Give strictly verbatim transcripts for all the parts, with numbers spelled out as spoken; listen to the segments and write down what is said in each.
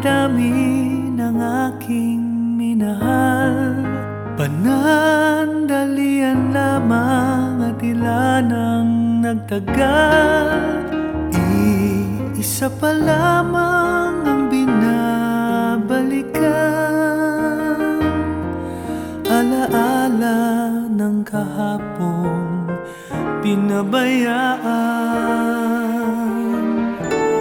dami-dami ng aking minahal, panandalian lamang at ilan ang nagtagal. Iisa pa lamang ang binabalikan, alaala ng kahapong pinabayaan.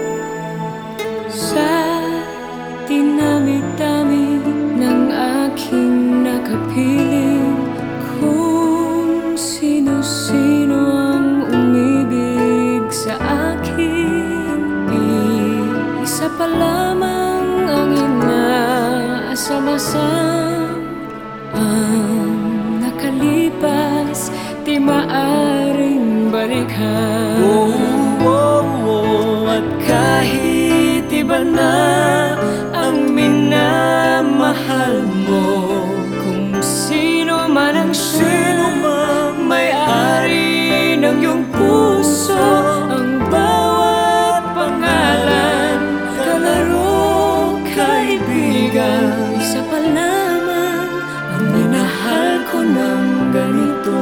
Sa dinami-dami ng aking nakapiling, kung sino-sino ang umibig sa akin, isa pa lamang ang inaasam-asam. Ang nakalipas di maaring balikan. Oh, oh, oh. At kahit iba na ang minamahal mo, Kung sino man ang sino siya, mang may-ari ng iyong puso, ang bawat pangalan, kalaro, kaibigan, isa pa lamang ang minahal ko ng ganito.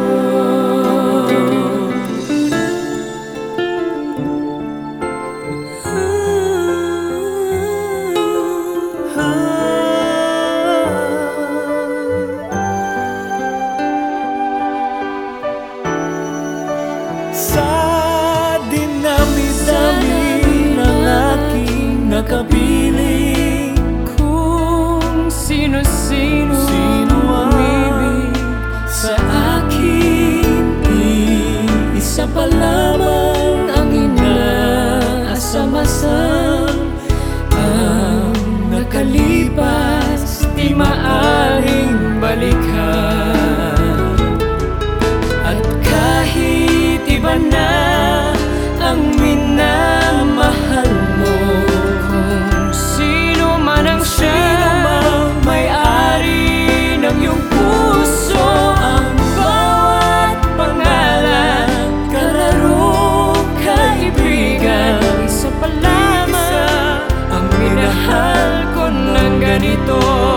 sa dinami-dami ng aking nakapiling, Kung sino-sino Sino ang umibig sa akin, isa pa lamang ang inaasam-asam. Ang nakalipas di maaring balikan. At kahit iba na ang minamahal mo, kung sino man ang siya, may-ari ng iyong puso, ang bawat pangalan, kalaro, kaibigan, isa pa lamang ang minahal ko ng ganito.